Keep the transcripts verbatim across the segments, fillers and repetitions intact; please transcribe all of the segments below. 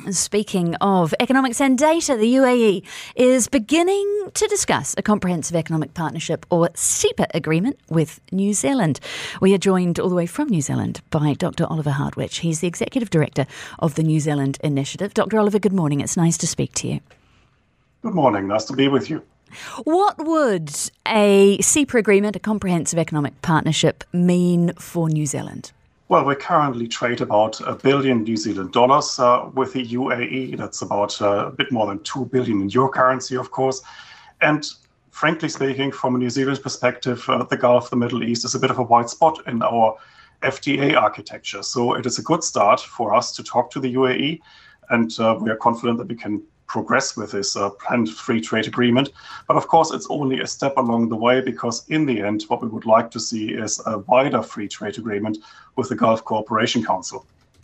Speaking of economics and data, the U A E is beginning to discuss a comprehensive economic partnership, or C E P A, agreement with New Zealand. We are joined all the way from New Zealand by Doctor Oliver Hardwich. He's the Executive Director of the New Zealand Initiative. Doctor Oliver, good morning. It's nice to speak to you. Good morning. Nice to be with you. What would a C E P A agreement, a comprehensive economic partnership, mean for New Zealand? Well, we currently trade about a billion New Zealand dollars uh, with the U A E. That's about uh, a bit more than two billion in your currency, of course. And frankly speaking, from a New Zealand perspective, uh, the Gulf, the Middle East is a bit of a white spot in our F T A architecture. So it is a good start for us to talk to the U A E. And uh, we are confident that we can progress with this uh, planned free trade agreement. But of course, it's only a step along the way, because in the end, what we would like to see is a wider free trade agreement with the Gulf Cooperation Council.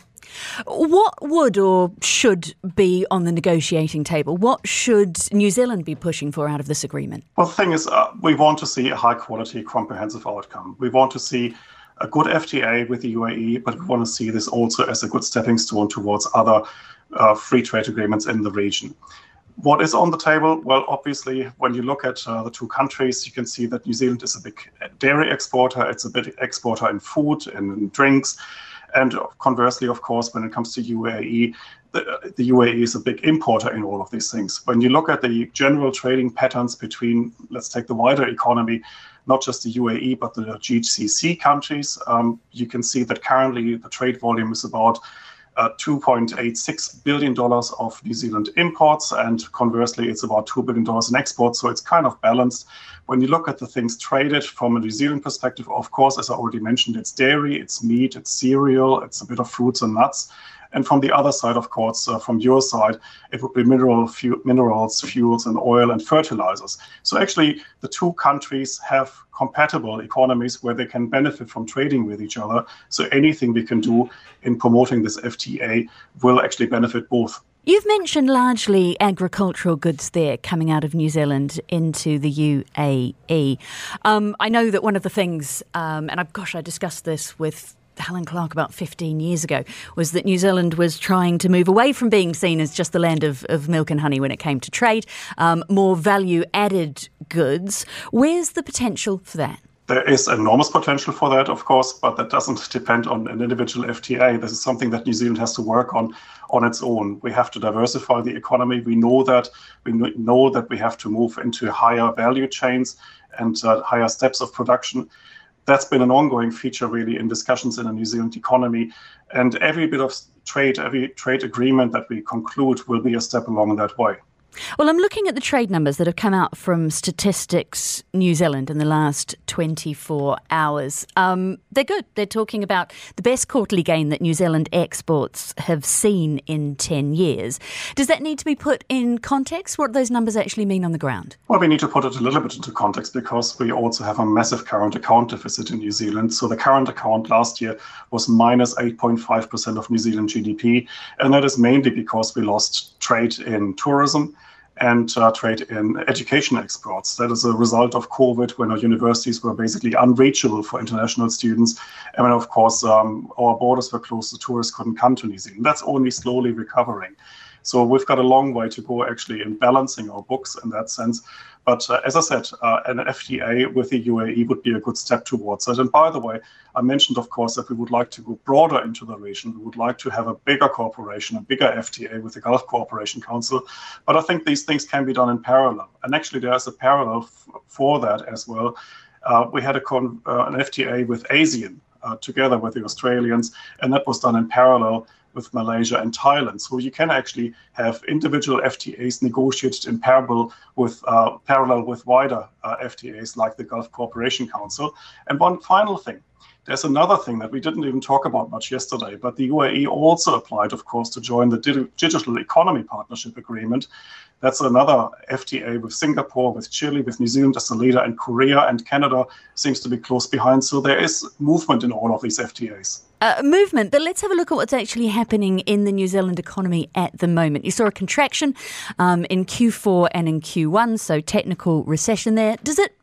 What would or should be on the negotiating table? What should New Zealand be pushing for out of this agreement? Well, the thing is, uh, we want to see a high-quality, comprehensive outcome. We want to see a good F T A with the U A E, but we want to see this also as a good stepping stone towards other uh, free trade agreements in the region. What is on the table? Well, obviously, when you look at uh, the two countries, you can see that New Zealand is a big dairy exporter. It's a big exporter in food and in drinks. And conversely, of course, when it comes to U A E, the, the U A E is a big importer in all of these things. When you look at the general trading patterns between, let's take the wider economy, not just the U A E, but the G C C countries, um, you can see that currently the trade volume is about uh, two point eight six billion dollars of New Zealand imports, and conversely, it's about two billion dollars in exports. So it's kind of balanced. When you look at the things traded from a New Zealand perspective, of course, as I already mentioned, it's dairy, it's meat, it's cereal, it's a bit of fruits and nuts. And from the other side, of course, uh, from your side, it would be mineral, fu- minerals, fuels, and oil and fertilizers. So actually, the two countries have compatible economies where they can benefit from trading with each other. So anything we can do in promoting this F T A will actually benefit both. You've mentioned largely agricultural goods there coming out of New Zealand into the U A E. Um, I know that one of the things, um, and I, gosh, I discussed this with Helen Clark about fifteen years ago, was that New Zealand was trying to move away from being seen as just the land of, of milk and honey when it came to trade, um, more value-added goods. Where's the potential for that? There is enormous potential for that, of course, but that doesn't depend on an individual F T A. This is something that New Zealand has to work on on its own. We have to diversify the economy. We know that. We know that we have to move into higher value chains and uh, higher steps of production. That's been an ongoing feature, really, in discussions in the New Zealand economy. And every bit of trade, every trade agreement that we conclude will be a step along that way. Well, I'm looking at the trade numbers that have come out from Statistics New Zealand in the last twenty-four hours. Um, they're good. They're talking about the best quarterly gain that New Zealand exports have seen in ten years. Does that need to be put in context? What do those numbers actually mean on the ground? Well, we need to put it a little bit into context, because we also have a massive current account deficit in New Zealand. So the current account last year was minus eight point five percent of New Zealand G D P. And that is mainly because we lost trade in tourism and uh, trade in education exports. That is a result of COVID, when our universities were basically unreachable for international students. And then, of course, um, our borders were closed, so tourists couldn't come to New Zealand. That's only slowly recovering. So we've got a long way to go, actually, in balancing our books in that sense. But uh, as I said, uh, an F T A with the U A E would be a good step towards it. And by the way, I mentioned, of course, that we would like to go broader into the region. We would like to have a bigger cooperation, a bigger F T A with the Gulf Cooperation Council. But I think these things can be done in parallel. And actually, there's a parallel f- for that as well. Uh, we had a con- uh, an F T A with ASEAN uh, together with the Australians, and that was done in parallel with Malaysia and Thailand. So you can actually have individual F T As negotiated in parallel with uh, parallel with wider uh, F T As like the Gulf Cooperation Council. And one final thing, there's another thing that we didn't even talk about much yesterday, but the U A E also applied, of course, to join the Digital Economy Partnership Agreement. That's another F T A with Singapore, with Chile, with New Zealand as a leader, and Korea and Canada seems to be close behind. So there is movement in all of these F T As. Uh, movement, but let's have a look at what's actually happening in the New Zealand economy at the moment. You saw a contraction um, in Q four and in Q one, so technical recession there. Does it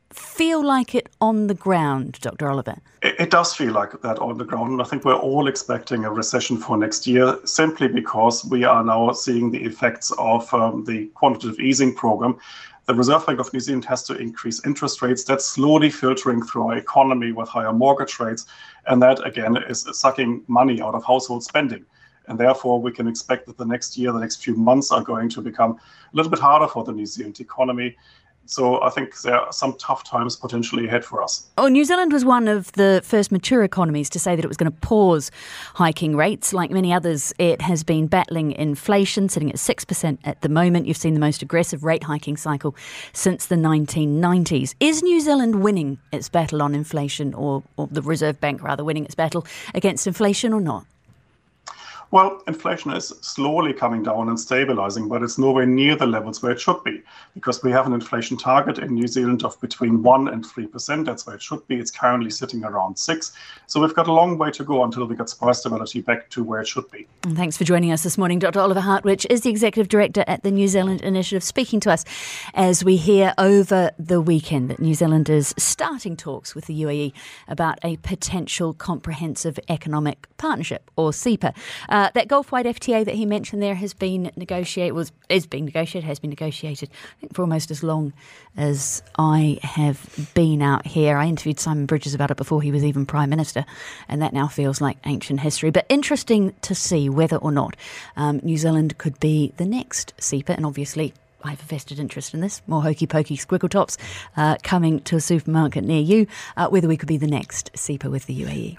feel like it on the ground, Doctor Oliver? It, it does feel like that on the ground. And I think we're all expecting a recession for next year, simply because we are now seeing the effects of um, the quantitative easing program. The Reserve Bank of New Zealand has to increase interest rates. That's slowly filtering through our economy with higher mortgage rates. And that, again, is sucking money out of household spending. And therefore, we can expect that the next year, the next few months are going to become a little bit harder for the New Zealand economy. So I think there are some tough times potentially ahead for us. Oh, New Zealand was one of the first mature economies to say that it was going to pause hiking rates. Like many others, it has been battling inflation, sitting at six percent at the moment. You've seen the most aggressive rate hiking cycle since the nineteen nineties. Is New Zealand winning its battle on inflation, or, or the Reserve Bank rather winning its battle against inflation, or not? Well, inflation is slowly coming down and stabilizing, but it's nowhere near the levels where it should be, because we have an inflation target in New Zealand of between one and three percent. That's where it should be. It's currently sitting around six. So we've got a long way to go until we get price stability back to where it should be. And thanks for joining us this morning. Doctor Oliver Hartwich is the Executive Director at the New Zealand Initiative, speaking to us as we hear over the weekend that New Zealand is starting talks with the U A E about a potential comprehensive economic partnership, or C E P A. Uh, that Gulf-wide F T A that he mentioned there has been negotiated, was is being negotiated, has been negotiated, I think, for almost as long as I have been out here. I interviewed Simon Bridges about it before he was even Prime Minister, and that now feels like ancient history. But interesting to see whether or not um, New Zealand could be the next C E P A, and obviously I have a vested interest in this. More hokey pokey squiggle tops uh, coming to a supermarket near you, uh, whether we could be the next C E P A with the U A E.